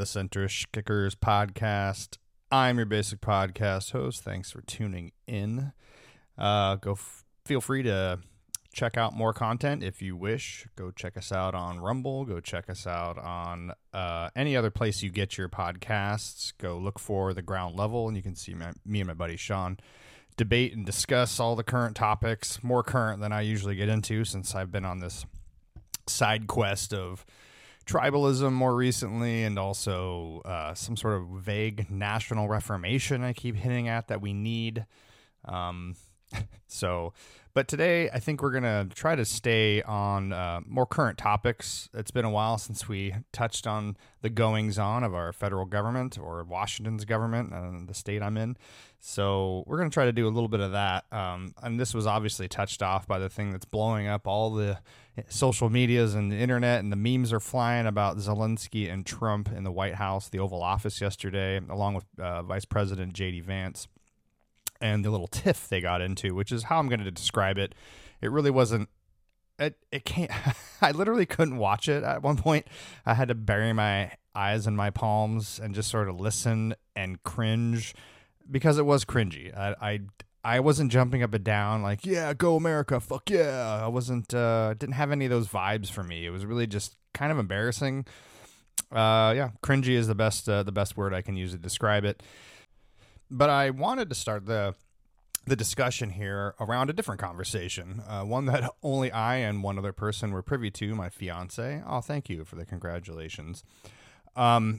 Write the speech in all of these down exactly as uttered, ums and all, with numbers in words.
the Centrish Kickers podcast. I'm your basic podcast host. Thanks for tuning in. Uh, go f- feel free to check out more content if you wish. Go check us out on Rumble. Go check us out on uh, any other place you get your podcasts. Go look for The Ground Level, and you can see my, me and my buddy Sean debate and discuss all the current topics, more current than I usually get into since I've been on this side quest of tribalism more recently, and also uh, some sort of vague national reformation I keep hitting at that we need. Um, so, but today I think we're going to try to stay on uh, more current topics. It's been a while since we touched on the goings-on of our federal government or Washington's government and the state I'm in. So we're going to try to do a little bit of that. Um, and this was obviously touched off by the thing that's blowing up all the social medias and the internet, and the memes are flying about Zelensky and Trump in the White House, the Oval Office yesterday, along with uh, Vice President J D Vance, and the little tiff they got into, which is how I'm going to describe it. It really wasn't, it, it can't, I literally couldn't watch it at one point. I had to bury my eyes in my palms and just sort of listen and cringe because it was cringy. I, I, I wasn't jumping up and down like, yeah, go America, fuck yeah. I wasn't, uh, didn't have any of those vibes for me. It was really just kind of embarrassing. Uh, yeah, cringy is the best, uh, the best word I can use to describe it. But I wanted to start the the discussion here around a different conversation, uh, one that only I and one other person were privy to, my fiance. Oh, thank you for the congratulations. Um,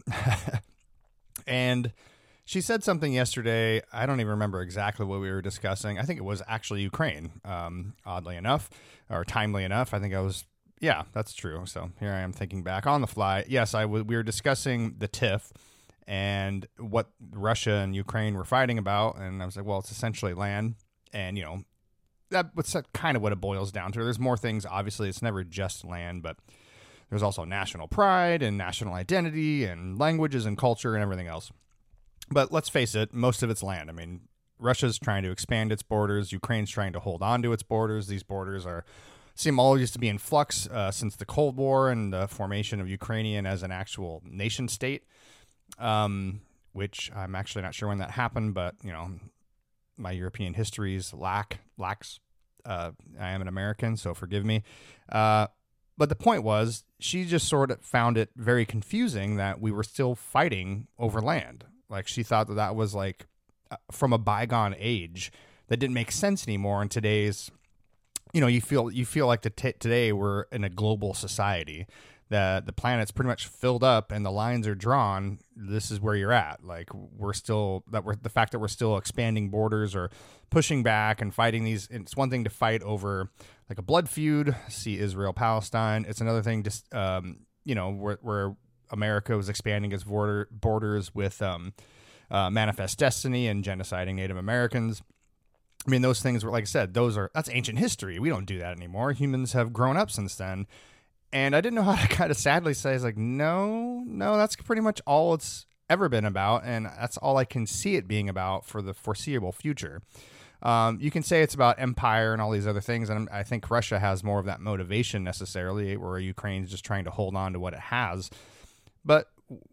and she said something yesterday. I don't even remember exactly what we were discussing. I think it was actually Ukraine, um, oddly enough, or timely enough. I think I was, yeah, that's true. So here I am thinking back on the fly. Yes, I w- we were discussing the tiff and what Russia and Ukraine were fighting about. And I was like, well, it's essentially land. And, you know, that's kind of what it boils down to. There's more things. Obviously, it's never just land, but there's also national pride and national identity and languages and culture and everything else. But let's face it, most of it's land. I mean, Russia's trying to expand its borders. Ukraine's trying to hold on to its borders. These borders are seem always to be in flux uh, since the Cold War and the formation of Ukrainian as an actual nation state. Um, which I'm actually not sure when that happened, but you know, my European histories lack lacks. Uh, I am an American, so forgive me. Uh, but the point was, she just sort of found it very confusing that we were still fighting over land. Like she thought that that was like uh, from a bygone age that didn't make sense anymore in today's. You know, you feel you feel like the t- today we're in a global society. That the planet's pretty much filled up and the lines are drawn. This is where you're at. Like we're still that we're the fact that we're still expanding borders or pushing back and fighting these. It's one thing to fight over like a blood feud, see Israel Palestine. It's another thing just um, you know where, where America was expanding its border borders with um, uh, Manifest Destiny and genociding Native Americans. I mean, those things were, like I said, those are that's ancient history. We don't do that anymore. Humans have grown up since then. And I didn't know how to kind of sadly say, it's like, no, no, that's pretty much all it's ever been about. And that's all I can see it being about for the foreseeable future. Um, you can say it's about empire and all these other things. And I think Russia has more of that motivation necessarily, where Ukraine's just trying to hold on to what it has. But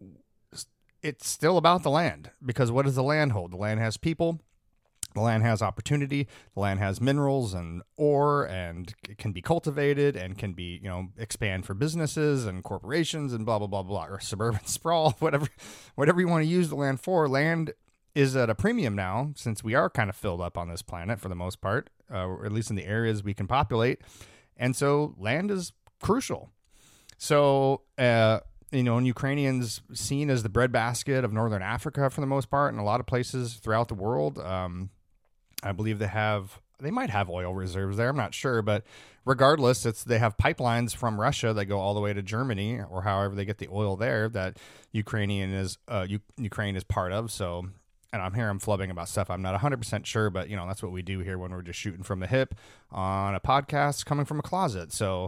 it's still about the land, because what does the land hold? The land has people. The land has opportunity. The land has minerals and ore, and it can be cultivated and can be, you know, expand for businesses and corporations and blah, blah, blah, blah, or suburban sprawl, whatever, whatever you want to use the land for. Land is at a premium now, since we are kind of filled up on this planet for the most part, uh, or at least in the areas we can populate. And so land is crucial. So, uh, you know, and Ukrainians seen as the breadbasket of Northern Africa for the most part, and a lot of places throughout the world. Um, I believe they have, they might have oil reserves there. I'm not sure, but regardless, it's they have pipelines from Russia that go all the way to Germany, or however they get the oil there that Ukrainian is, uh, U- Ukraine is part of. So, and I'm here, I'm flubbing about stuff I'm not one hundred percent sure, but you know, that's what we do here when we're just shooting from the hip on a podcast coming from a closet. So,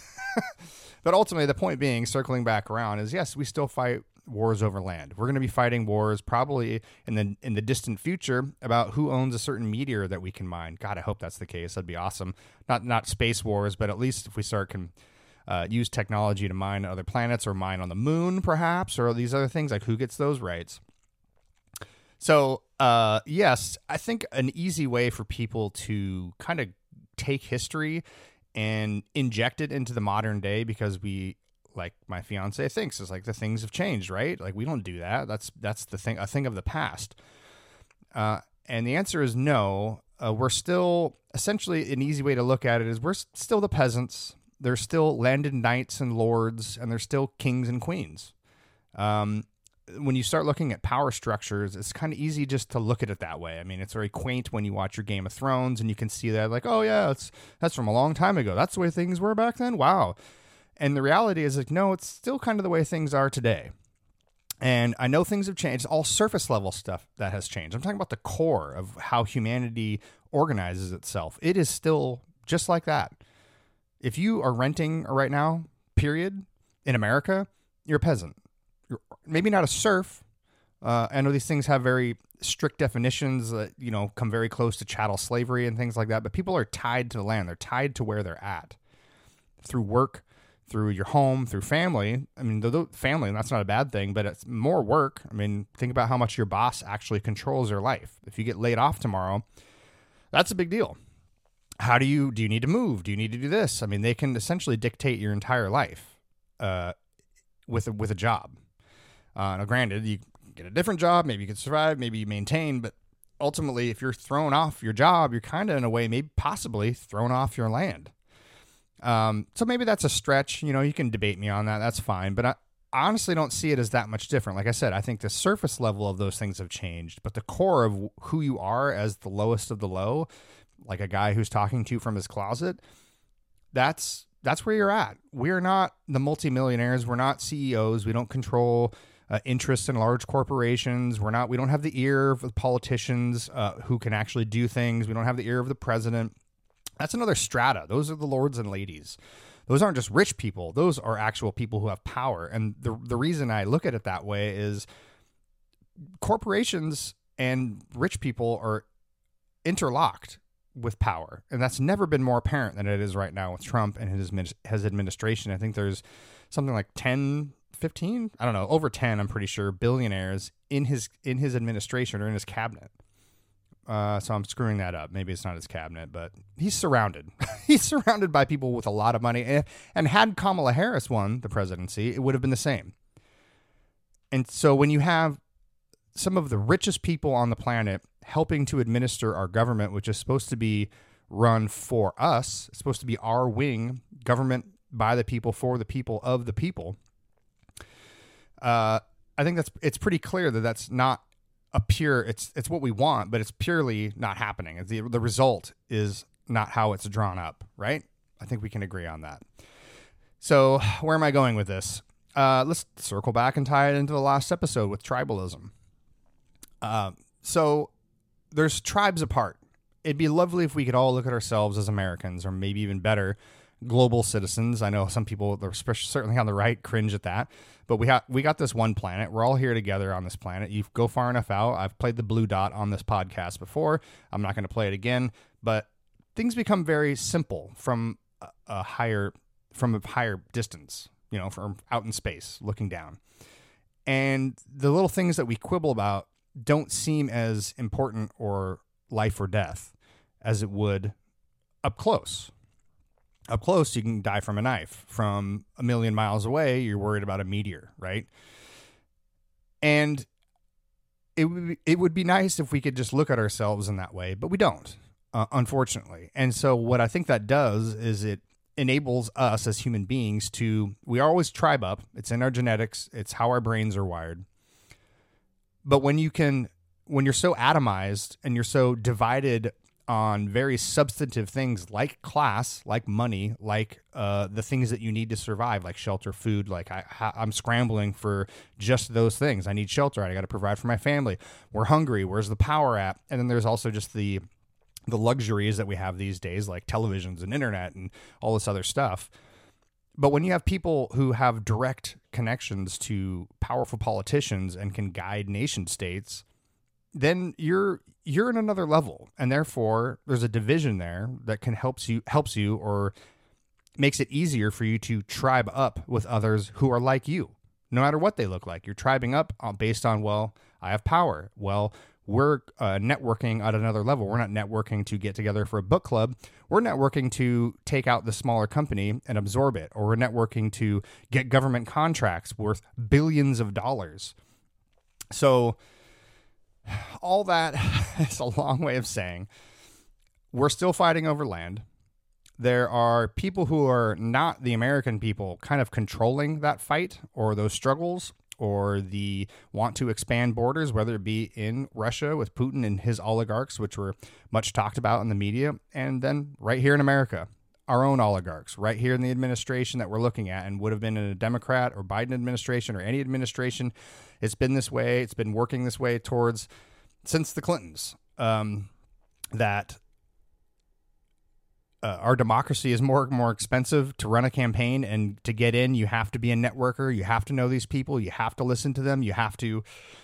but ultimately the point being, circling back around, is yes, we still fight wars over land. We're going to be fighting wars probably in the in the distant future about who owns a certain meteor that we can mine. God, I hope that's the case. That'd be awesome. Not not space wars, but at least if we start con, uh, use technology to mine other planets or mine on the moon, perhaps, or these other things. Like, who gets those rights? So, uh, yes, I think an easy way for people to kind of take history and inject it into the modern day, because we, like my fiance thinks, is like the things have changed, right? Like, we don't do that. That's that's the thing, a thing of the past. Uh, and the answer is no. Uh, we're still, essentially, an easy way to look at it is we're still the peasants. There's still landed knights and lords, and there's still kings and queens. Um, when you start looking at power structures, it's kind of easy just to look at it that way. I mean, it's very quaint when you watch your Game of Thrones and you can see that, like, oh yeah, it's that's from a long time ago. That's the way things were back then. Wow. And the reality is, like, no, it's still kind of the way things are today. And I know things have changed. It's all surface level stuff that has changed. I'm talking about the core of how humanity organizes itself. It is still just like that. If you are renting right now, period, in America, you're a peasant. You're maybe not a serf. Uh, I know these things have very strict definitions that, you know, come very close to chattel slavery and things like that. But people are tied to the land. They're tied to where they're at through work, through your home, through family. I mean, the, the family, that's not a bad thing, but it's more work. I mean, think about how much your boss actually controls your life. If you get laid off tomorrow, that's a big deal. How do you, do you need to move? Do you need to do this? I mean, they can essentially dictate your entire life uh, with, a, with a job. Uh, now, granted, you get a different job, maybe you can survive, maybe you maintain, but ultimately, if you're thrown off your job, you're kind of, in a way, maybe possibly thrown off your land. Um, so maybe that's a stretch. You know, you can debate me on that. That's fine. But I honestly don't see it as that much different. Like I said, I think the surface level of those things have changed, but the core of who you are as the lowest of the low, like a guy who's talking to you from his closet, that's that's where you're at. We're not the multimillionaires. We're not C E Os. We don't control uh, interests in large corporations. We're not. We don't have the ear of the politicians uh, who can actually do things. We don't have the ear of the president. That's another strata. Those are the lords and ladies. Those aren't just rich people. Those are actual people who have power. And the the reason I look at it that way is corporations and rich people are interlocked with power. And that's never been more apparent than it is right now with Trump and his, his administration. I think there's something like ten, fifteen, I don't know, over ten, I'm pretty sure, billionaires in his in his administration or in his cabinet. Uh, so I'm screwing that up. Maybe it's not his cabinet, but he's surrounded. He's surrounded by people with a lot of money. And, and had Kamala Harris won the presidency, it would have been the same. And so when you have some of the richest people on the planet helping to administer our government, which is supposed to be run for us, it's supposed to be our wing, government by the people, for the people, of the people, uh, I think that's it's pretty clear that that's not a pure, it's it's what we want, but it's purely not happening. The, the result is not how it's drawn up, right? I think we can agree on that. So where am I going with this? Uh, let's circle back and tie it into the last episode with tribalism. Uh, so there's tribes apart. It'd be lovely if we could all look at ourselves as Americans, or maybe even better, global citizens. I know some people, especially certainly on the right, cringe at that. But we have we got this one planet. We're all here together on this planet. You go far enough out. I've played the blue dot on this podcast before. I'm not going to play it again. But things become very simple from a, a higher from a higher distance. You know, from out in space, looking down. And the little things that we quibble about don't seem as important or life or death as it would up close. Up close, you can die from a knife. From a million miles away, you're worried about a meteor, right? And it would be, it would be nice if we could just look at ourselves in that way, but we don't, uh, unfortunately. And so what I think that does is it enables us as human beings to, we always tribe up. It's in our genetics. It's how our brains are wired. But when you can, when you're so atomized and you're so divided on very substantive things like class, like money, like uh, the things that you need to survive, like shelter, food. Like I, I'm scrambling for just those things. I need shelter. I got to provide for my family. We're hungry. Where's the power at? And then there's also just the the luxuries that we have these days, like televisions and internet and all this other stuff. But when you have people who have direct connections to powerful politicians and can guide nation states, then you're you're in another level, and therefore there's a division there that can helps you helps you or makes it easier for you to tribe up with others who are like you, no matter what they look like. You're tribing up based on, well, I have power. Well, we're uh, networking at another level. We're not networking to get together for a book club. We're networking to take out the smaller company and absorb it. Or we're networking to get government contracts worth billions of dollars. So all that is a long way of saying we're still fighting over land. There are people who are not the American people kind of controlling that fight or those struggles or the want to expand borders, whether it be in Russia with Putin and his oligarchs, which were much talked about in the media, and then right here in America, our own oligarchs, right here in the administration that we're looking at, and would have been in a Democrat or Biden administration or any administration. It's been this way. It's been working this way towards since the Clintons, um, that Uh, our democracy is more and more expensive to run a campaign, and to get in, you have to be a networker. You have to know these people. You have to listen to them. You have to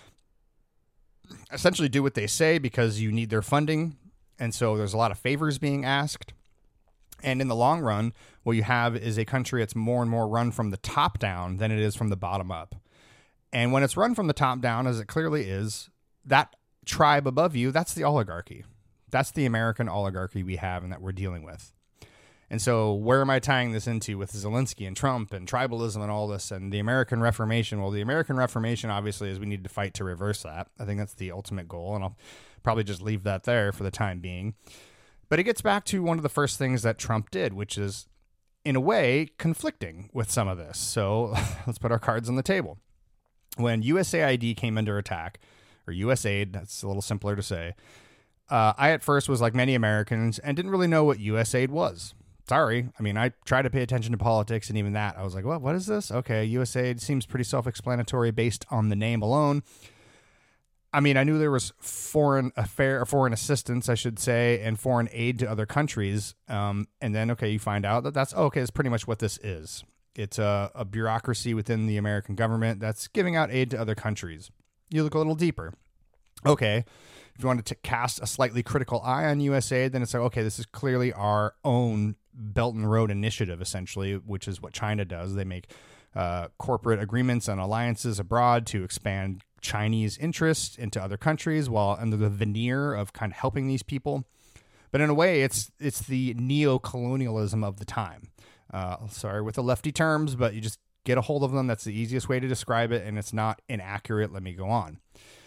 essentially do what they say because you need their funding. And so there's a lot of favors being asked. And in the long run, what you have is a country that's more and more run from the top down than it is from the bottom up. And when it's run from the top down, as it clearly is, that tribe above you, that's the oligarchy. That's the American oligarchy we have and that we're dealing with. And so where am I tying this into with Zelensky and Trump and tribalism and all this and the American Reformation? Well, the American Reformation obviously is we need to fight to reverse that. I think that's the ultimate goal, and I'll probably just leave that there for the time being. But it gets back to one of the first things that Trump did, which is, in a way, conflicting with some of this. So let's put our cards on the table. When U S A I D came under attack, or U S A I D, that's a little simpler to say, Uh, I at first was like many Americans and didn't really know what U S A I D was. Sorry. I mean, I tried to pay attention to politics, and even that, I was like, well, what is this? Okay, U S A I D seems pretty self-explanatory based on the name alone. I mean, I knew there was foreign affair, foreign assistance, I should say, and foreign aid to other countries. Um, and then, okay, you find out that that's, oh, okay, that's pretty much what this is. It's a, a bureaucracy within the American government that's giving out aid to other countries. You look a little deeper. Okay. If you wanted to cast a slightly critical eye on U S A I D, then it's like, okay, this is clearly our own Belt and Road Initiative, essentially, which is what China does. They make uh, corporate agreements and alliances abroad to expand Chinese interests into other countries while under the veneer of kind of helping these people. But in a way, it's it's the neo-colonialism of the time. Uh, sorry with the lefty terms, but you just get a hold of them. That's the easiest way to describe it, and it's not inaccurate. Let me go on.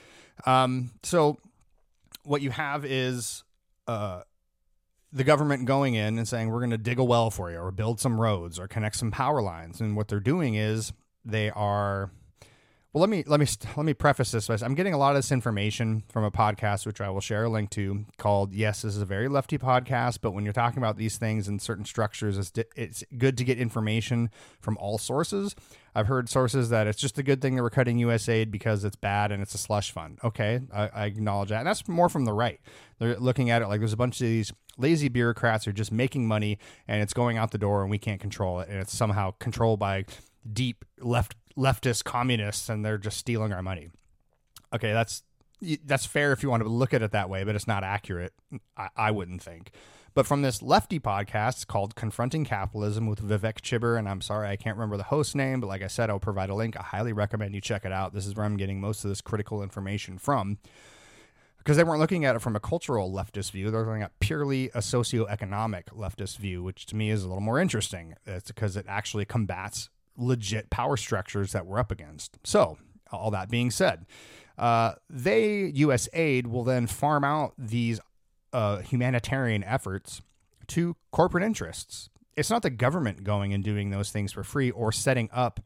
Um, so... What you have is uh, the government going in and saying, we're going to dig a well for you or build some roads or connect some power lines. And what they're doing is they are, well, let me, let me, let me preface this by I'm getting a lot of this information from a podcast, which I will share a link to, called, yes, this is a very lefty podcast, but when you're talking about these things and certain structures, it's, it's good to get information from all sources. I've heard sources that it's just a good thing that we're cutting U S A I D because it's bad and it's a slush fund. Okay, I, I acknowledge that. And that's more from the right. They're looking at it like there's a bunch of these lazy bureaucrats who are just making money and it's going out the door and we can't control it. And it's somehow controlled by deep left leftist communists and they're just stealing our money. Okay, that's that's fair if you want to look at it that way, but it's not accurate, I, I wouldn't think. But from this lefty podcast called Confronting Capitalism with Vivek Chibber, and I'm sorry, I can't remember the host name, but like I said, I'll provide a link. I highly recommend you check it out. This is where I'm getting most of this critical information from, because they weren't looking at it from a cultural leftist view. They're looking at purely a socioeconomic leftist view, which to me is a little more interesting. It's because it actually combats legit power structures that we're up against. So all that being said, uh, they, U S A I D, will then farm out these Uh, humanitarian efforts to corporate interests. It's not the government going and doing those things for free or setting up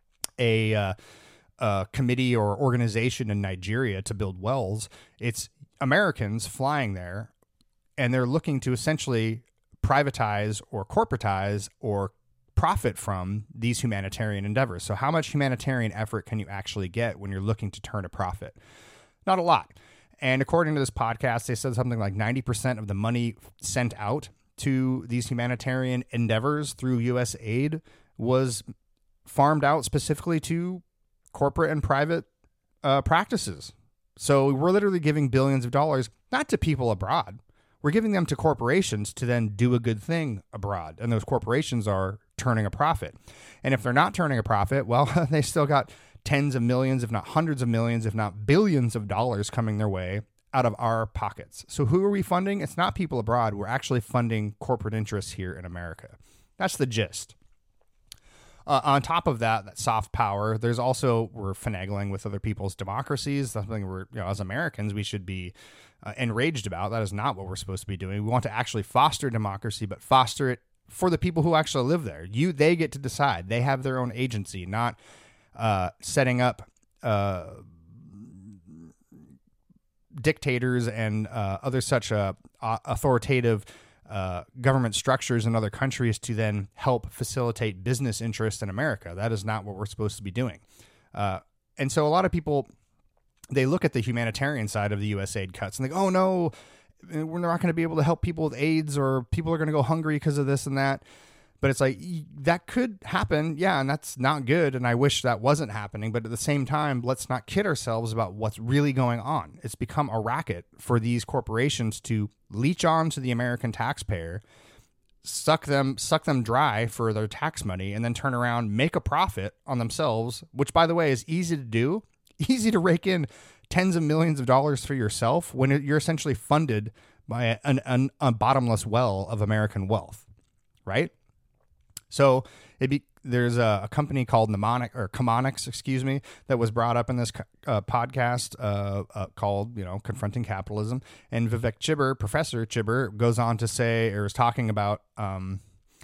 a, uh, a committee or organization in Nigeria to build wells. It's Americans flying there, and they're looking to essentially privatize or corporatize or profit from these humanitarian endeavors. So how much humanitarian effort can you actually get when you're looking to turn a profit? Not a lot. And according to this podcast, they said something like ninety percent of the money sent out to these humanitarian endeavors through U S A I D was farmed out specifically to corporate and private uh, practices. So we're literally giving billions of dollars, not to people abroad. we're giving them to corporations to then do a good thing abroad. And those corporations are turning a profit. And if they're not turning a profit, well, they still got tens of millions, if not hundreds of millions, if not billions of dollars coming their way out of our pockets. So who are we funding? It's not people abroad. We're actually funding corporate interests here in America. That's the gist. Uh, on top of that, that soft power, there's also, we're finagling with other people's democracies. That's something we're, you know, as Americans, we should be uh, enraged about. That is not what we're supposed to be doing. We want to actually foster democracy, but foster it for the people who actually live there. You, they get to decide. They have their own agency, not uh, setting up uh, dictators and uh, other such uh, authoritative Uh, government structures in other countries to then help facilitate business interests in America. That is not what we're supposed to be doing. Uh, and so a lot of people, they look at the humanitarian side of the U S aid cuts and they go, oh no, we're not going to be able to help people with AIDS, or people are going to go hungry because of this and that. But it's like, that could happen. Yeah. And that's not good. And I wish that wasn't happening. But at the same time, let's not kid ourselves about what's really going on. It's become a racket for these corporations to leech on to the American taxpayer, suck them, suck them dry for their tax money, and then turn around, make a profit on themselves, which, by the way, is easy to do, easy to rake in tens of millions of dollars for yourself when you're essentially funded by an, an, a bottomless well of American wealth, right? So it be, there's a, a company called Mnemonic or Chemonics, excuse me, that was brought up in this uh, podcast uh, uh, called, you know, Confronting Capitalism. And Vivek Chibber, Professor Chibber, goes on to say, or is talking about um,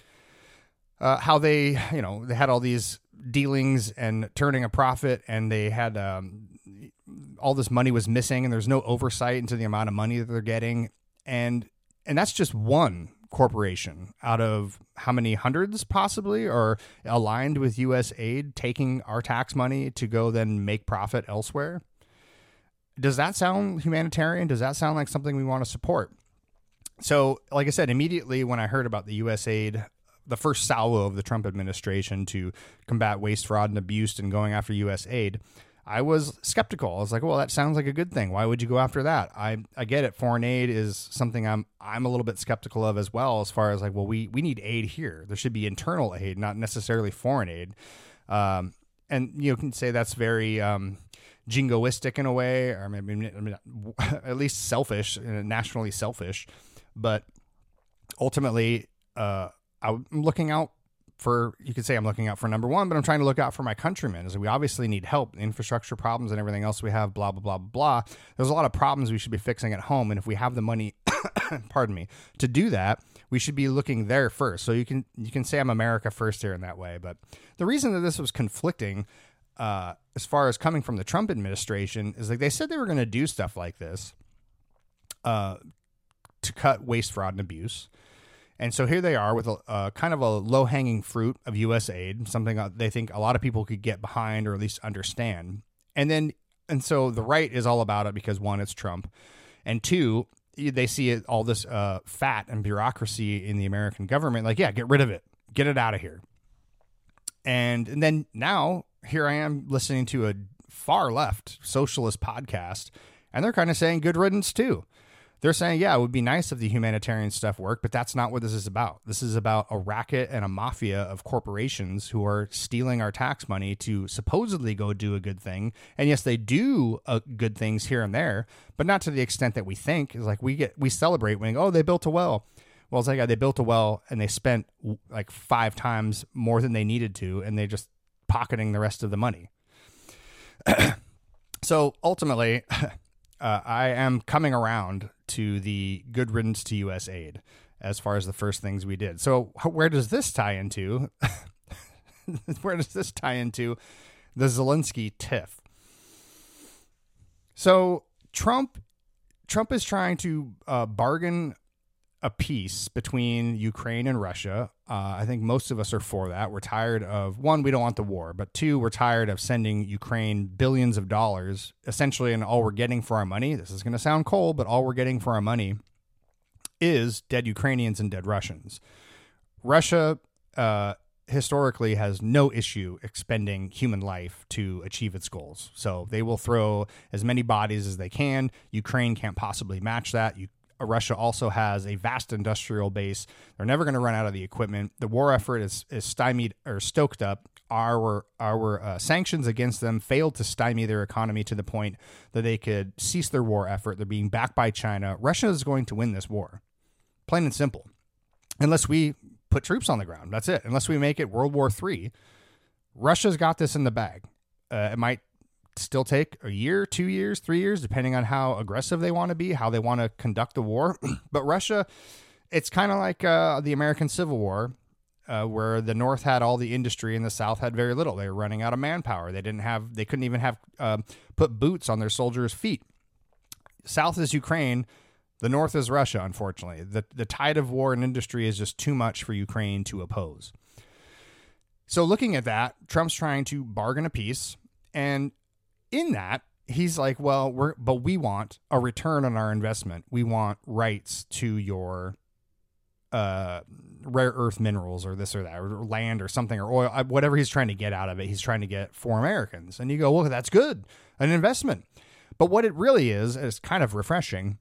uh, how they, you know, they had all these dealings and turning a profit, and they had um, all this money was missing, and there's no oversight into the amount of money that they're getting. And and that's just one corporation out of how many hundreds possibly are aligned with U S aid, taking our tax money to go then make profit elsewhere. Does that sound humanitarian? Does that sound like something we want to support? So, like I said, immediately when I heard about the U S aid, the first salvo of the Trump administration to combat waste, fraud, and abuse and going after U S aid, I was skeptical. I was like, well, that sounds like a good thing. Why would you go after that? I I get it. Foreign aid is something I'm I'm a little bit skeptical of as well, as far as like, well, we, we need aid here. There should be internal aid, not necessarily foreign aid. Um, and you can say that's very um, jingoistic in a way, or maybe I mean, at least selfish, nationally selfish. But ultimately, uh, I'm looking out for, you could say I'm looking out for number one, but I'm trying to look out for my countrymen, as we obviously need help, infrastructure problems and everything else we have, blah, blah, blah, blah. There's a lot of problems we should be fixing at home. And if we have the money, pardon me, to do that, we should be looking there first. So you can, you can say I'm America first here in that way. But the reason that this was conflicting, uh, as far as coming from the Trump administration, is like they said they were going to do stuff like this, uh, to cut waste, fraud, and abuse. And so here they are with a uh, kind of a low-hanging fruit of U S aid, something they think a lot of people could get behind or at least understand. And then, and so the right is all about it because, one, it's Trump, and two, they see it, all this uh, fat and bureaucracy in the American government. Like, yeah, get rid of it, get it out of here. And and then now here I am listening to a far left socialist podcast, and they're kind of saying good riddance too. They're saying, yeah, it would be nice if the humanitarian stuff worked, but that's not what this is about. This is about a racket and a mafia of corporations who are stealing our tax money to supposedly go do a good thing. And yes, they do uh, good things here and there, but not to the extent that we think. It's like we get, we celebrate when, oh, they built a well. Well, it's like, yeah, they built a well and they spent like five times more than they needed to, and they just pocketing the rest of the money. So ultimately, uh, I am coming around to the good riddance to U S aid as far as the first things we did. So where does this tie into? Where does this tie into the Zelensky tiff? So Trump, Trump is trying to uh, bargain a peace between Ukraine and Russia. Uh, I think most of us are for that. We're tired of, one, we don't want the war, but two, we're tired of sending Ukraine billions of dollars, essentially, and all we're getting for our money, this is going to sound cold, but all we're getting for our money is dead Ukrainians and dead Russians. Russia uh, historically has no issue expending human life to achieve its goals. So they will throw as many bodies as they can. Ukraine can't possibly match that. You Russia also has a vast industrial base. They're never going to run out of the equipment. The war effort is, is stymied or stoked up. Our our uh, sanctions against them failed to stymie their economy to the point that they could cease their war effort. They're being backed by China. Russia is going to win this war, plain and simple, unless we put troops on the ground. That's it. Unless we make it World War Three, Russia's got this in the bag. Uh, it might still take a year, two years, three years, depending on how aggressive they want to be, how they want to conduct the war. But Russia, it's kind of like uh, the American Civil War. Uh, where the North had all the industry and the South had very little. They were running out of manpower. They didn't have, they couldn't even have uh, put boots on their soldiers' feet. South is Ukraine. The North is Russia, unfortunately. The, the tide of war and industry is just too much for Ukraine to oppose. So looking at that, Trump's trying to bargain a peace. And in that, he's like, well, we're, but we want a return on our investment. We want rights to your uh, rare earth minerals or this or that, or land or something, or oil, whatever he's trying to get out of it. He's trying to get for Americans. And you go, well, that's good. An investment. But what it really is, is kind of refreshing.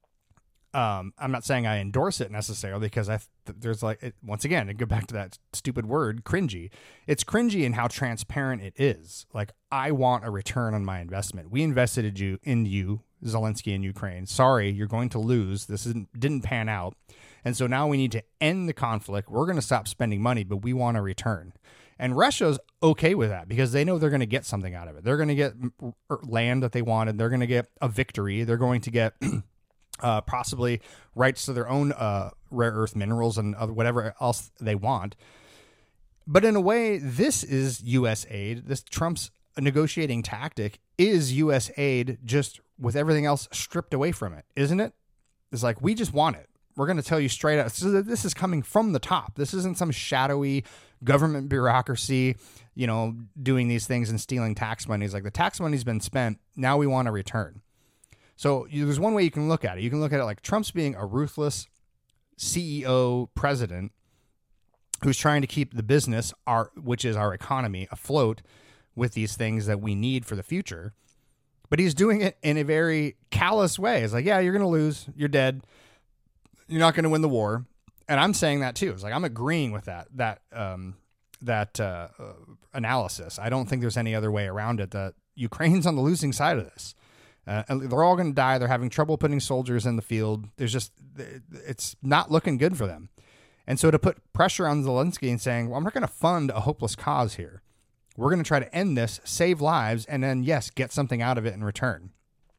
Um, I'm not saying I endorse it necessarily because I, there's like, it, once again, to go back to that stupid word, cringy. It's cringy in how transparent it is. Like, I want a return on my investment. We invested in you, in you, Zelensky in Ukraine. Sorry, you're going to lose. This isn't, didn't pan out. And so now we need to end the conflict. We're going to stop spending money, but we want a return. And Russia's okay with that because they know they're going to get something out of it. They're going to get land that they wanted. They're going to get a victory. They're going to get uh, possibly rights to their own uh, rare earth minerals and other, whatever else they want. But in a way, this is U S aid. This Trump's negotiating tactic is U S aid, just with everything else stripped away from it, isn't it? It's like, we just want it. We're going to tell you straight out. So this is coming from the top. This isn't some shadowy government bureaucracy, you know, doing these things and stealing tax money. It's like, the tax money's been spent. Now we want a return. So you, there's one way you can look at it. You can look at it like Trump's being a ruthless C E O president who's trying to keep the business, our, which is our economy, afloat with these things that we need for the future. But he's doing it in a very callous way. It's like, yeah, you're going to lose. You're dead. You're not going to win the war. And I'm saying that too. It's like, I'm agreeing with that, that, um, that, uh, uh, analysis. I don't think there's any other way around it, that Ukraine's on the losing side of this. Uh, and they're all going to die. They're having trouble putting soldiers in the field. There's just, it's not looking good for them. And so to put pressure on Zelensky and saying, well, I'm not going to fund a hopeless cause here. We're going to try to end this, save lives, and then, yes, get something out of it in return.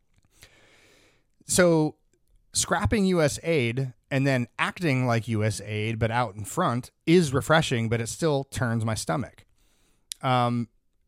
So scrapping U S aid and then acting like U S aid, but out in front, is refreshing, but it still turns my stomach. Um.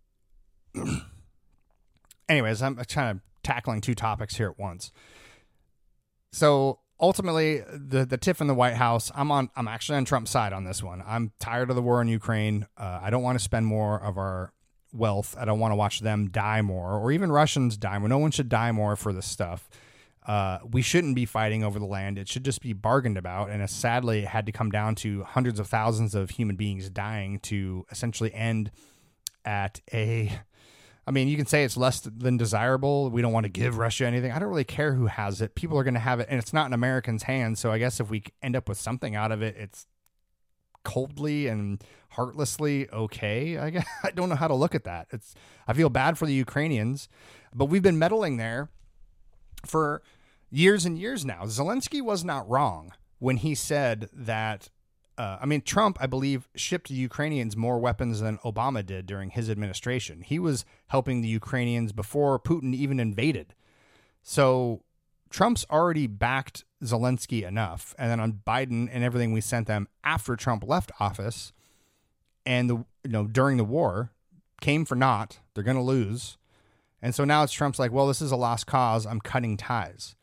Anyways, I'm kind of tackling two topics here at once. So ultimately, the the tiff in the White House, I'm on. I'm actually on Trump's side on this one. I'm tired of the war in Ukraine. Uh, I don't want to spend more of our wealth. I don't want to watch them die more, or even Russians die more. No one should die more for this stuff. Uh, we shouldn't be fighting over the land. It should just be bargained about. And it's sadly, it had to come down to hundreds of thousands of human beings dying to essentially end at a, I mean, you can say it's less than desirable. We don't want to give Russia anything. I don't really care who has it. People are going to have it, and it's not in Americans' hands. So I guess if we end up with something out of it, it's coldly and heartlessly okay. I guess I don't know how to look at that. It's, I feel bad for the Ukrainians, but we've been meddling there for years and years now. Zelensky was not wrong when he said that, uh, I mean, Trump, I believe, shipped the Ukrainians more weapons than Obama did during his administration. He was helping the Ukrainians before Putin even invaded. So Trump's already backed Zelensky enough. And then on Biden and everything we sent them after Trump left office and the, you know, during the war came for naught. They're going to lose. And so now it's Trump's like, well, this is a lost cause. I'm cutting ties.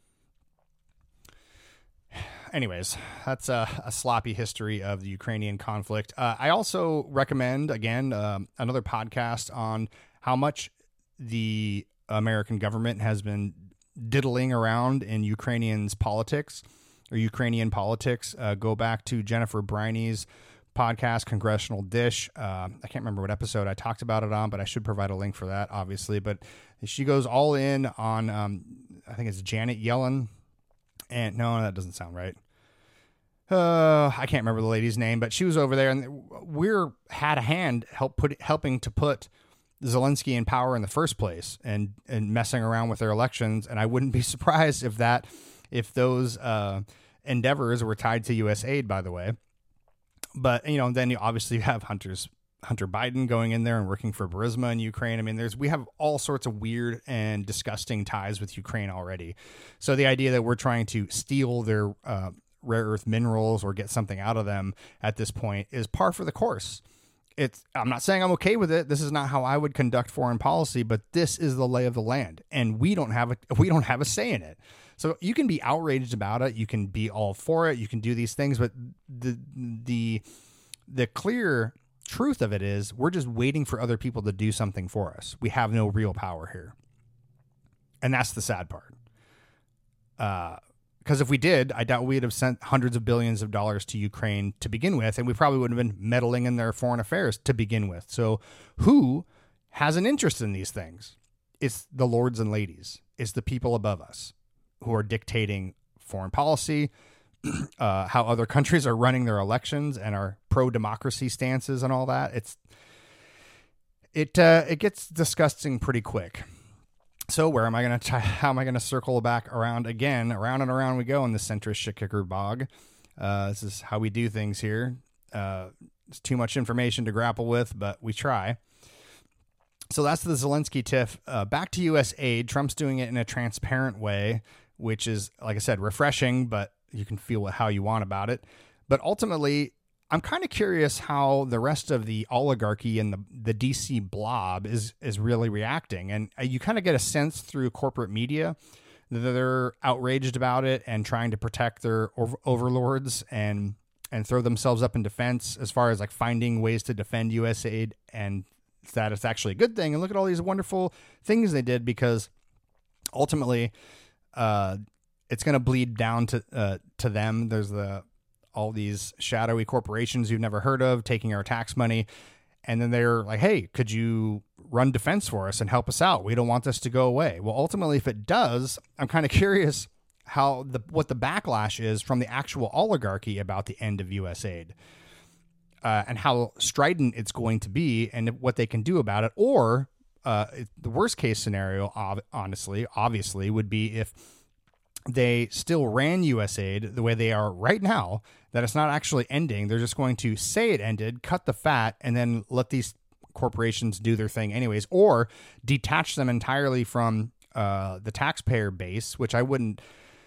Anyways, that's a, a sloppy history of the Ukrainian conflict. Uh, I also recommend, again, um, another podcast on how much the American government has been diddling around in Ukrainians' politics or Ukrainian politics. Uh, go back to Jennifer Briney's podcast, Congressional Dish. Uh, I can't remember what episode I talked about it on, but I should provide a link for that, obviously. But she goes all in on, um, I think it's Janet Yellen And no, that doesn't sound right. Uh, I can't remember the lady's name, but she was over there, and we're had a hand help put helping to put Zelensky in power in the first place, and and messing around with their elections. And I wouldn't be surprised if that if those uh, endeavors were tied to U S aid, by the way. But you know, then you obviously have Hunter's Hunter Biden going in there and working for Burisma in Ukraine. I mean, there's we have all sorts of weird and disgusting ties with Ukraine already. So the idea that we're trying to steal their uh, rare earth minerals or get something out of them at this point is par for the course. It's, I'm not saying I'm okay with it. This is not how I would conduct foreign policy, but this is the lay of the land, and we don't have a we don't have a say in it. So you can be outraged about it, you can be all for it, you can do these things, but the the the clear truth of it is we're just waiting for other people to do something for us. We have no real power here, and that's the sad part. Uh, Because if we did, I doubt we'd have sent hundreds of billions of dollars to Ukraine to begin with, and we probably would have been meddling in their foreign affairs to begin with. So who has an interest in these things? It's the lords and ladies. It's the people above us who are dictating foreign policy, uh, how other countries are running their elections and our pro-democracy stances and all that. It's it uh, it gets disgusting pretty quick. So where am I going to, how am I going to circle back around again? Around and around we go in the centrist shit-kicker bog. Uh, this is how we do things here. Uh, it's too much information to grapple with, but we try. So that's the Zelensky tiff. Uh, back to U S aid. Trump's doing it in a transparent way, which is, like I said, refreshing, but you can feel how you want about it. But ultimately, I'm kind of curious how the rest of the oligarchy and the, the D C blob is is really reacting. And you kind of get a sense through corporate media that they're outraged about it and trying to protect their over- overlords and and throw themselves up in defense as far as like finding ways to defend U S aid, and that it's actually a good thing. And look at all these wonderful things they did, because ultimately uh, it's going to bleed down to uh, to them. There's the all these shadowy corporations you've never heard of taking our tax money. And then they're like, hey, could you run defense for us and help us out? We don't want this to go away. Well, ultimately, if it does, I'm kind of curious how the what the backlash is from the actual oligarchy about the end of U S aid, uh, and how strident it's going to be and what they can do about it. Or uh, the worst case scenario, honestly, obviously, would be if they still ran U S aid the way they are right now, that it's not actually ending. They're just going to say it ended, cut the fat, and then let these corporations do their thing anyways, or detach them entirely from uh, the taxpayer base, which I wouldn't,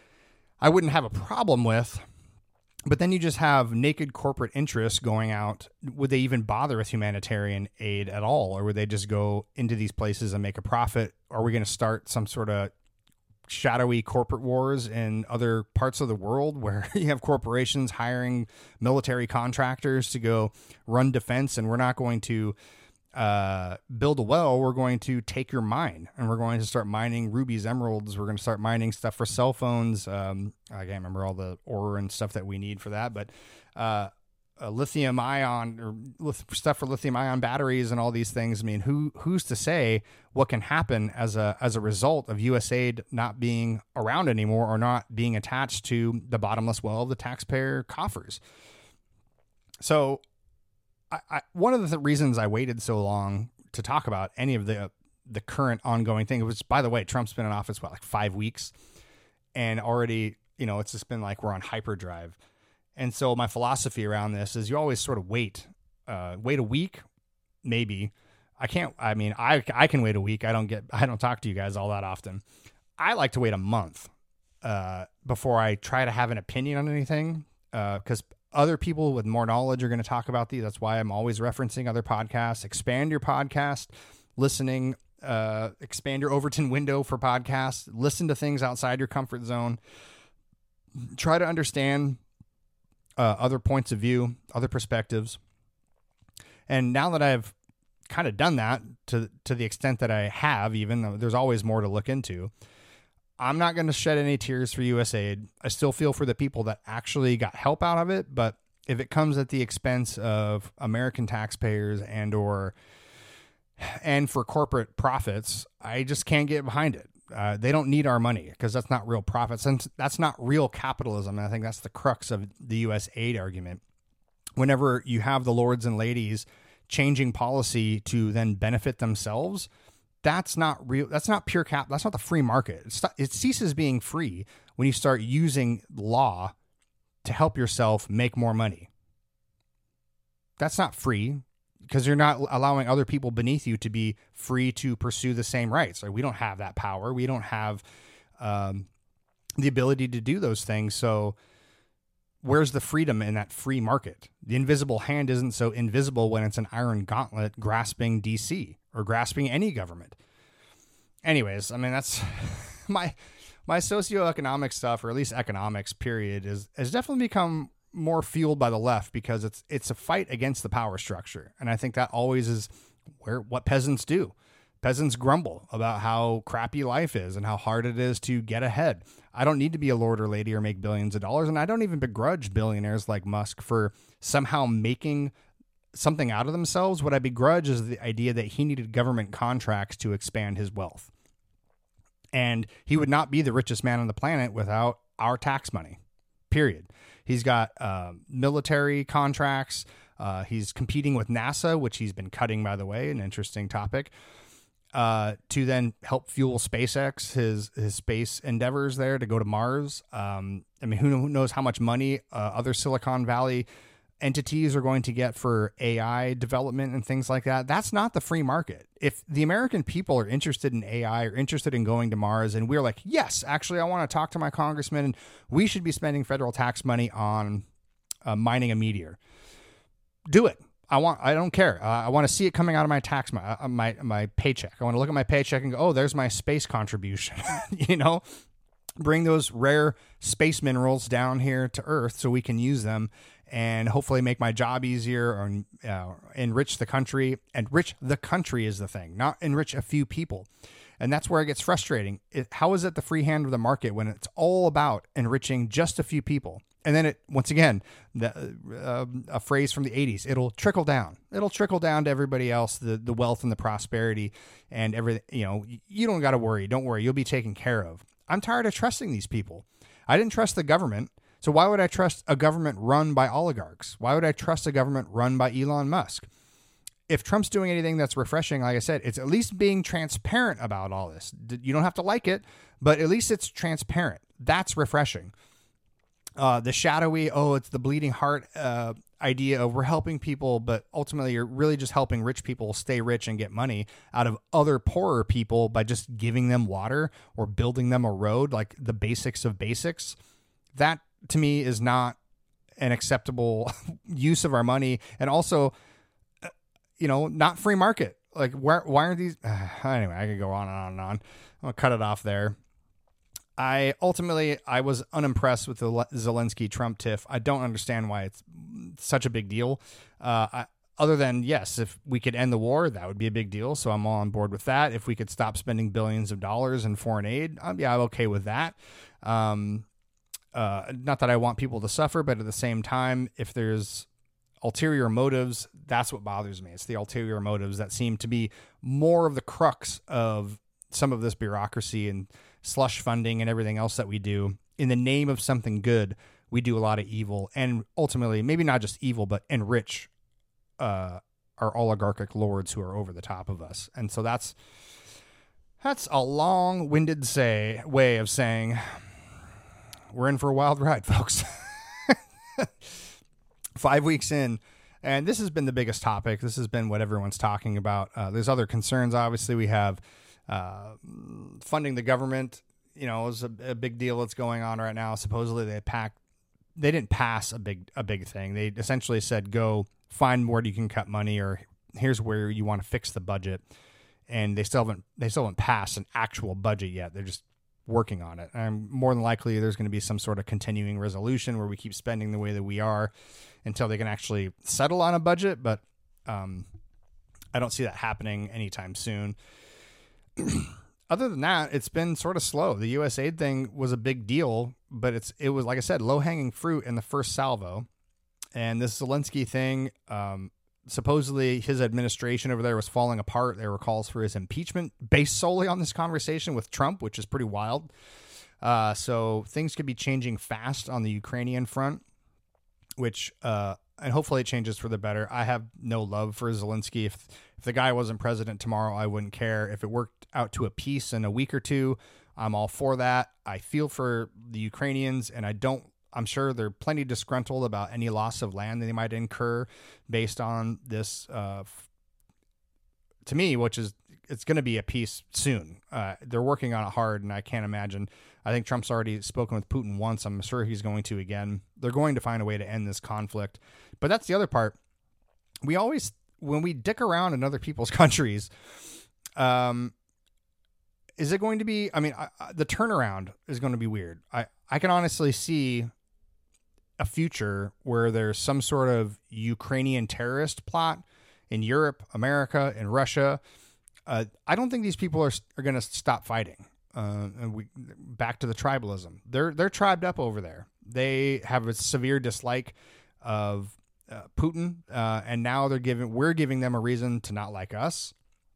I wouldn't have a problem with. But then you just have naked corporate interests going out. Would they even bother with humanitarian aid at all? Or would they just go into these places and make a profit? Are we going to start some sort of shadowy corporate wars in other parts of the world where you have corporations hiring military contractors to go run defense, and we're not going to uh, build a well, we're going to take your mine, and we're going to start mining rubies, emeralds, we're going to start mining stuff for cell phones. Um, I can't remember all the ore and stuff that we need for that, but uh, uh, lithium ion or lith- stuff for lithium ion batteries and all these things. I mean, who who's to say what can happen as a as a result of U S aid not being around anymore, or not being attached to the bottomless well of the taxpayer coffers? So I, I, one of the th- reasons I waited so long to talk about any of the the current ongoing thing was, by the way, Trump's been in office, what, like five weeks? And already, you know, it's just been like we're on hyperdrive. And so my philosophy around this is you always sort of wait, uh, wait a week, maybe. I can't, I mean, I, I can wait a week. I don't get, I don't talk to you guys all that often. I like to wait a month uh, before I try to have an opinion on anything, because uh, other people with more knowledge are going to talk about these. That's why I'm always referencing other podcasts. Expand your podcast listening, uh, expand your Overton window for podcasts, listen to things outside your comfort zone, try to understand Uh, other points of view, other perspectives. And now that I've kind of done that to to the extent that I have, even though there's always more to look into, I'm not going to shed any tears for U S aid. I still feel for the people that actually got help out of it, but if it comes at the expense of American taxpayers and or and for corporate profits, I just can't get behind it. Uh, they don't need our money because that's not real profits. And that's not real capitalism. And I think that's the crux of the U S aid argument. Whenever you have the lords and ladies changing policy to then benefit themselves, that's not real. That's not pure cap. That's not the free market. It's not, it ceases being free when you start using law to help yourself make more money. That's not free because you're not allowing other people beneath you to be free to pursue the same rights. Like, we don't have that power. We don't have um, the ability to do those things. So where's the freedom in that free market? The invisible hand isn't so invisible when it's an iron gauntlet grasping D C or grasping any government. Anyways, I mean, that's my my socioeconomic stuff, or at least economics, period, is has definitely become more fueled by the left because it's it's a fight against the power structure. And I think that always is where what peasants do. Peasants grumble about how crappy life is and how hard it is to get ahead. I don't need to be a lord or lady or make billions of dollars. And I don't even begrudge billionaires like Musk for somehow making something out of themselves. What I begrudge is the idea that he needed government contracts to expand his wealth. And he would not be the richest man on the planet without our tax money, period. He's got uh, military contracts. Uh, he's competing with NASA, which he's been cutting, by the way, an interesting topic. Uh, to then help fuel SpaceX, his his space endeavors there to go to Mars. Um, I mean, who, who knows how much money uh, other Silicon Valley entities are going to get for A I development and things like that. That's not the free market. If the American people are interested in A I or interested in going to Mars, and we're like, yes, actually, I want to talk to my congressman, and we should be spending federal tax money on uh, mining a meteor. Do it. I want. I don't care. Uh, I want to see it coming out of my tax, my uh, my my paycheck. I want to look at my paycheck and go, oh, there's my space contribution. You know, bring those rare space minerals down here to Earth so we can use them and hopefully make my job easier or uh, enrich the country. Enrich the country is the thing, not enrich a few people. And that's where it gets frustrating. It, how is it the free hand of the market when it's all about enriching just a few people? And then it, once again, the, uh, a phrase from the eighties, it'll trickle down. It'll trickle down to everybody else, the, the wealth and the prosperity and everything. You know, you don't got to worry. Don't worry. You'll be taken care of. I'm tired of trusting these people. I didn't trust the government. So why would I trust a government run by oligarchs? Why would I trust a government run by Elon Musk? If Trump's doing anything that's refreshing, like I said, it's at least being transparent about all this. You don't have to like it, but at least it's transparent. That's refreshing. Uh, the shadowy, oh, it's the bleeding heart uh, idea of we're helping people, but ultimately you're really just helping rich people stay rich and get money out of other poorer people by just giving them water or building them a road, like the basics of basics. That, to me, is not an acceptable use of our money. And also, you know, not free market. Like, where, why aren't these? Uh, anyway, I could go on and on and on. I'm going to cut it off there. I ultimately, I was unimpressed with the Zelensky-Trump tiff. I don't understand why it's such a big deal. Uh, I, other than, yes, if we could end the war, that would be a big deal. So I'm all on board with that. If we could stop spending billions of dollars in foreign aid, um, yeah, I'm okay with that. Um, uh, not that I want people to suffer, but at the same time, if there's ulterior motives, that's what bothers me. It's the ulterior motives that seem to be more of the crux of some of this bureaucracy and slush funding and everything else that we do. In the name of something good, we do a lot of evil, and ultimately, maybe not just evil, but enrich uh, our oligarchic lords who are over the top of us. And so that's that's a long-winded say way of saying we're in for a wild ride, folks. Five weeks in, and this has been the biggest topic. This has been what everyone's talking about. Uh, there's other concerns. Obviously, we have Uh, funding the government, you know, is a, a big deal that's going on right now. Supposedly they pack, they didn't pass a big, a big thing. They essentially said, go find where you can cut money, or here's where you want to fix the budget. And they still haven't, they still haven't passed an actual budget yet. They're just working on it. And more than likely there's going to be some sort of continuing resolution where we keep spending the way that we are until they can actually settle on a budget. But, um, I don't see that happening anytime soon. Other than that, it's been sort of slow. The U S aid thing was a big deal, but it's it was, like I said, low-hanging fruit in the first salvo. And this Zelensky thing, um, supposedly his administration over there was falling apart. There were calls for his impeachment based solely on this conversation with Trump, which is pretty wild. Uh, so things could be changing fast on the Ukrainian front, which, uh, and hopefully it changes for the better. I have no love for Zelensky. If, if the guy wasn't president tomorrow, I wouldn't care. If it worked out to a peace in a week or two, I'm all for that. I feel for the Ukrainians, and I don't, I'm sure they're plenty disgruntled about any loss of land that they might incur based on this, uh, f- to me, which is, it's going to be a peace soon. Uh, they're working on it hard, and I can't imagine. I think Trump's already spoken with Putin once. I'm sure he's going to again. They're going to find a way to end this conflict. But that's the other part. We always, when we dick around in other people's countries, um, is it going to be, I mean, I, I, the turnaround is going to be weird. I, I can honestly see a future where there's some sort of Ukrainian terrorist plot in Europe, America, and Russia. Uh, I don't think these people are are going to stop fighting. Uh, and we back to the tribalism. They're they're tribed up over there. They have a severe dislike of uh, Putin, uh, and now they're giving we're giving them a reason to not like us.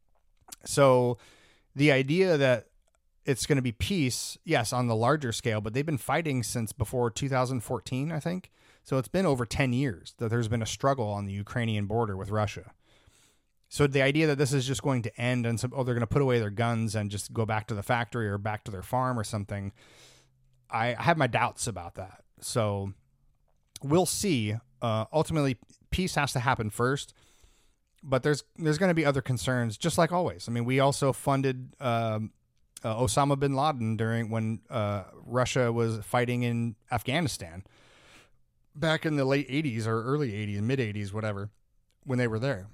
So the idea that it's going to be peace, yes, on the larger scale, but they've been fighting since before two thousand fourteen, I think. So it's been over ten years that there's been a struggle on the Ukrainian border with Russia. So the idea that this is just going to end and some, oh, they're going to put away their guns and just go back to the factory or back to their farm or something, I, I have my doubts about that. So we'll see. Uh, ultimately, peace has to happen first. But there's there's going to be other concerns, just like always. I mean, we also funded um, uh, Osama bin Laden during when uh, Russia was fighting in Afghanistan back in the late eighties or early eighties, mid eighties, whatever, when they were there.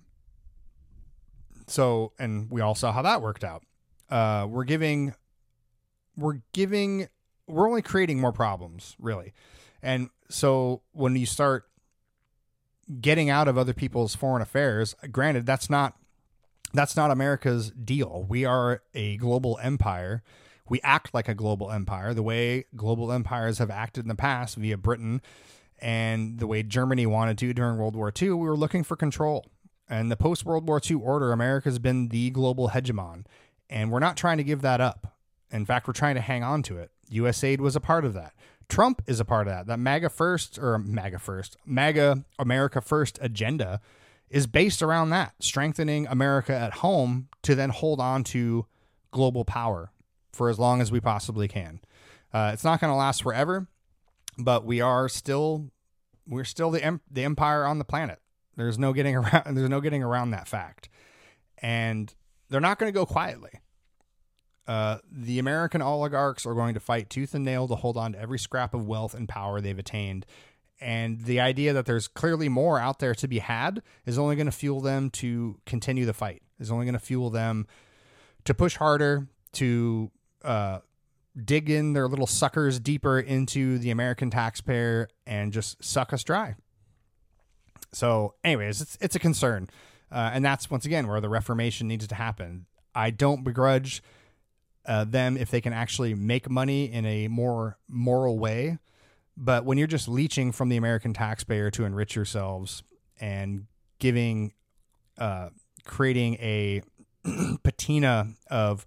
So, and we all saw how that worked out. Uh, we're giving, we're giving, we're only creating more problems, really. And so when you start getting out of other people's foreign affairs, granted, that's not, that's not America's deal. We are a global empire. We act like a global empire, the way global empires have acted in the past via Britain and the way Germany wanted to during World War Two. We were looking for control. And the post-World War Two order, America's been the global hegemon. And we're not trying to give that up. In fact, we're trying to hang on to it. U S A I D was a part of that. Trump is a part of that. That MAGA first, or MAGA first, MAGA America first agenda is based around that, strengthening America at home to then hold on to global power for as long as we possibly can. Uh, it's not going to last forever, but we are still, we're still the em- the empire on the planet. There's no getting around. There's no getting around that fact, and they're not going to go quietly. Uh, the American oligarchs are going to fight tooth and nail to hold on to every scrap of wealth and power they've attained, and the idea that there's clearly more out there to be had is only going to fuel them to continue the fight. Is only going to fuel them to push harder, to uh, dig in their little suckers deeper into the American taxpayer and just suck us dry. So anyways, it's it's a concern. Uh, and that's, once again, where the Reformation needs to happen. I don't begrudge uh, them if they can actually make money in a more moral way. But when you're just leeching from the American taxpayer to enrich yourselves and giving, uh, creating a patina of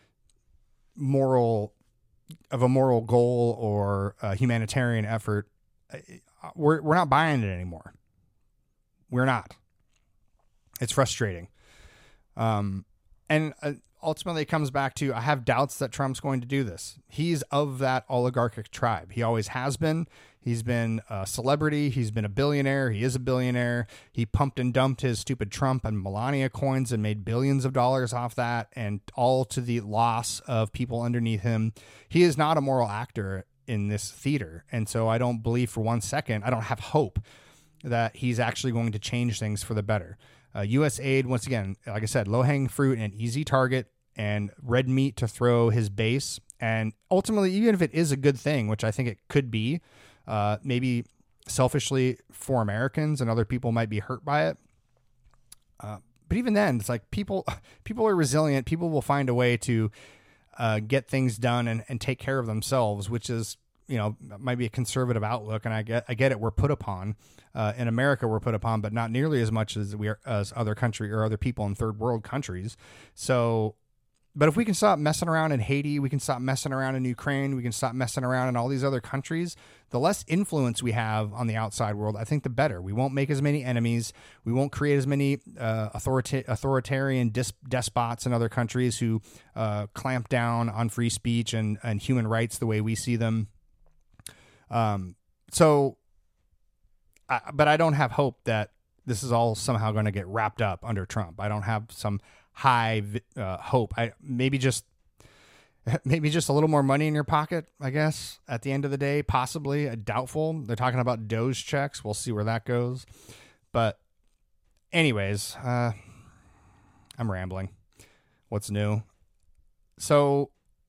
moral, of a moral goal or a humanitarian effort, we're we're not buying it anymore. We're not. It's frustrating. Um, and uh, ultimately it comes back to, I have doubts that Trump's going to do this. He's of that oligarchic tribe. He always has been. He's been a celebrity. He's been a billionaire. He is a billionaire. He pumped and dumped his stupid Trump and Melania coins and made billions of dollars off that, and all to the loss of people underneath him. He is not a moral actor in this theater. And so I don't believe for one second, I don't have hope that he's actually going to change things for the better. Uh, U S A I D, once again, like I said, low-hanging fruit and easy target and red meat to throw his base. And ultimately, even if it is a good thing, which I think it could be, uh, maybe selfishly for Americans and other people might be hurt by it. Uh, but even then, it's like people people are resilient. People will find a way to uh, get things done and, and take care of themselves, which is you know, might be a conservative outlook, and I get, I get it. We're put upon uh, in America, we're put upon, but not nearly as much as we are as other country or other people in third world countries. So, but if we can stop messing around in Haiti, we can stop messing around in Ukraine, we can stop messing around in all these other countries, the less influence we have on the outside world, I think the better. We won't make as many enemies. We won't create as many uh, authorita- authoritarian dis- despots in other countries who uh, clamp down on free speech and, and human rights the way we see them. Um, so, I, but I don't have hope that this is all somehow going to get wrapped up under Trump. I don't have some high uh, hope. I maybe just maybe just a little more money in your pocket, I guess, at the end of the day, possibly. Uh, doubtful. They're talking about Doge checks. We'll see where that goes. But anyways, uh, I'm rambling. What's new? So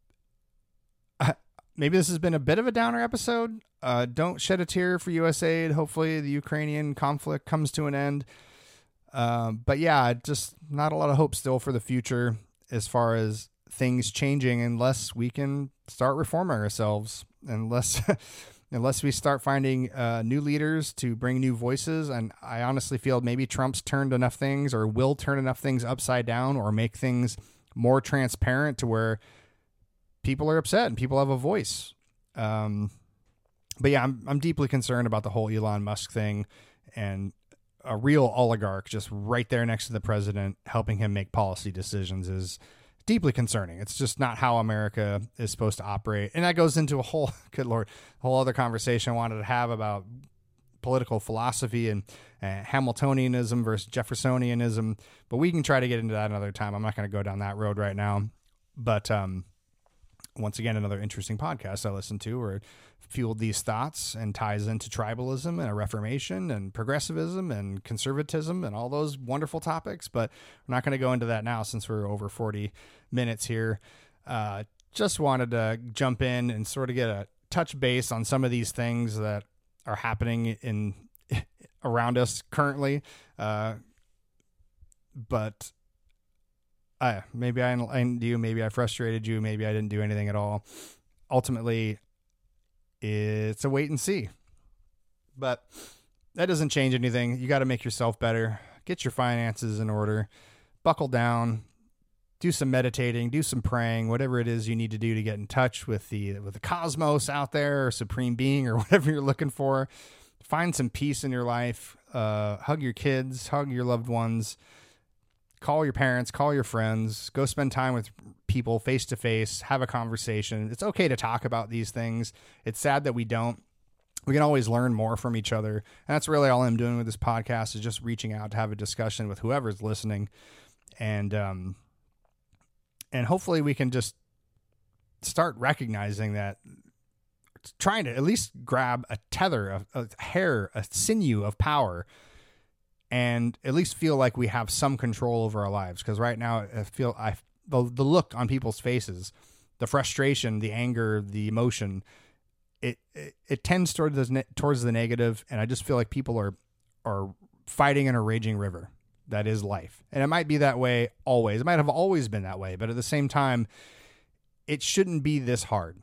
uh, maybe this has been a bit of a downer episode. Uh, don't shed a tear for U S A I D. Hopefully the Ukrainian conflict comes to an end. Um, but yeah, just not a lot of hope still for the future as far as things changing unless we can start reforming ourselves, unless unless we start finding uh, new leaders to bring new voices. And I honestly feel maybe Trump's turned enough things or will turn enough things upside down or make things more transparent to where people are upset and people have a voice. Um, but yeah, I'm I'm deeply concerned about the whole Elon Musk thing and a real oligarch just right there next to the president helping him make policy decisions is deeply concerning. It's just not how America is supposed to operate. And that goes into a whole, good Lord, whole other conversation I wanted to have about political philosophy and uh, Hamiltonianism versus Jeffersonianism. But we can try to get into that another time. I'm not going to go down that road right now. But um, once again, another interesting podcast I listened to where it fueled these thoughts and ties into tribalism and a reformation and progressivism and conservatism and all those wonderful topics. But we're not going to go into that now since we're over forty minutes here. Uh, just wanted to jump in and sort of get a touch base on some of these things that are happening in around us currently. Uh, but uh, maybe I enlightened you, maybe I frustrated you, maybe I didn't do anything at all. Ultimately, it's a wait and see. But that doesn't change anything. You got to make yourself better. Get your finances in order. Buckle down. Do some meditating. Do some praying. Whatever it is you need to do to get in touch with the with the cosmos out there, or supreme being, or whatever you're looking for. Find some peace in your life. Uh, hug your kids. Hug your loved ones. Call your parents. Call your friends. Go spend time with people face to face. Have a conversation. It's okay to talk about these things. It's sad that we don't. We can always learn more from each other. And that's really all I'm doing with this podcast, is just reaching out to have a discussion with whoever's listening. And, um, and hopefully we can just start recognizing that, trying to at least grab a tether, a, a hair, a sinew of power, and at least feel like we have some control over our lives. Because right now I feel I the, the look on people's faces, the frustration, the anger, the emotion, it it, it tends towards the towards the negative, and I just feel like people are are fighting in a raging river. That is life, and it might be that way always. It might have always been that way, but at the same time, it shouldn't be this hard.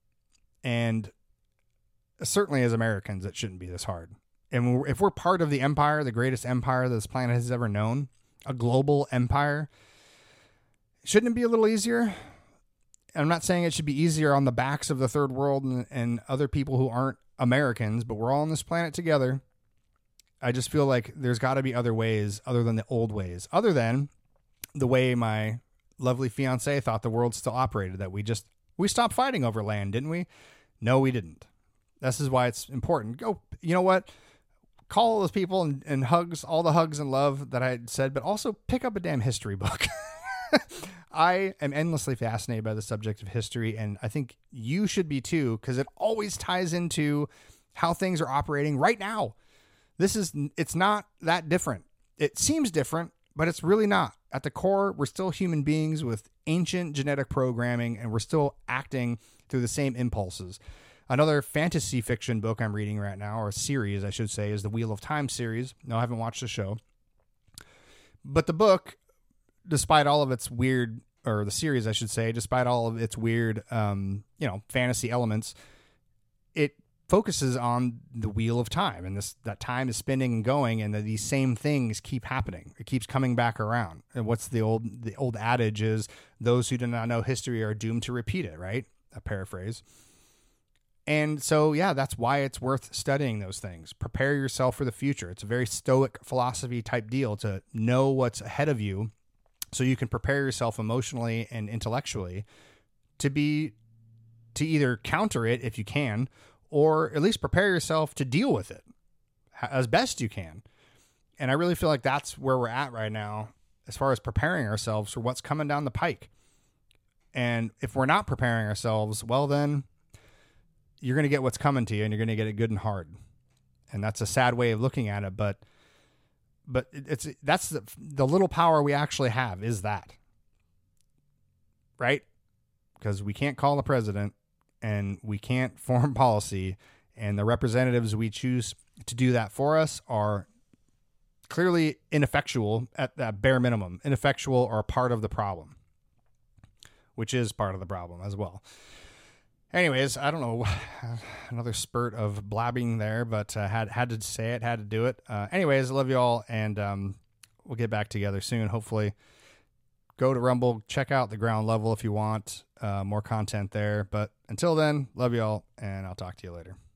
And certainly as Americans, it shouldn't be this hard. And if we're part of the empire, the greatest empire this planet has ever known, a global empire, shouldn't it be a little easier? I'm not saying it should be easier on the backs of the third world and, and other people who aren't Americans, but we're all on this planet together. I just feel like there's got to be other ways other than the old ways, other than the way my lovely fiance thought the world still operated, that we just, we stopped fighting over land, didn't we? No, we didn't. This is why it's important. Go, you know what? Call all those people and, and hugs, all the hugs and love that I had said, but also pick up a damn history book. I am endlessly fascinated by the subject of history, and I think you should be too, because it always ties into how things are operating right now. This is, it's not that different. It seems different, but it's really not. At the core, we're still human beings with ancient genetic programming, and we're still acting through the same impulses. Another fantasy fiction book I'm reading right now, or series, I should say, is the Wheel of Time series. No, I haven't watched the show. But the book, despite all of its weird, or the series, I should say, despite all of its weird, um, you know, fantasy elements, it focuses on the wheel of time, and this that time is spinning and going, and that these same things keep happening. It keeps coming back around. And what's the old the old adage is, those who do not know history are doomed to repeat it, right? A paraphrase. And so, yeah, that's why it's worth studying those things. Prepare yourself for the future. It's a very Stoic philosophy type deal to know what's ahead of you so you can prepare yourself emotionally and intellectually to be, to either counter it if you can, or at least prepare yourself to deal with it as best you can. And I really feel like that's where we're at right now as far as preparing ourselves for what's coming down the pike. And if we're not preparing ourselves, well, then you're going to get what's coming to you, and you're going to get it good and hard. And that's a sad way of looking at it, but but it's that's the, the little power we actually have is that, right? Because we can't call the president, and we can't form policy, and the representatives we choose to do that for us are clearly ineffectual at that bare minimum, ineffectual or part of the problem, which is part of the problem as well. Anyways, I don't know, another spurt of blabbing there, but uh, had had to say it, had to do it. Uh, anyways, I love you all, and um, we'll get back together soon, hopefully. Go to Rumble, check out the ground level if you want uh, more content there. But until then, love you all, and I'll talk to you later.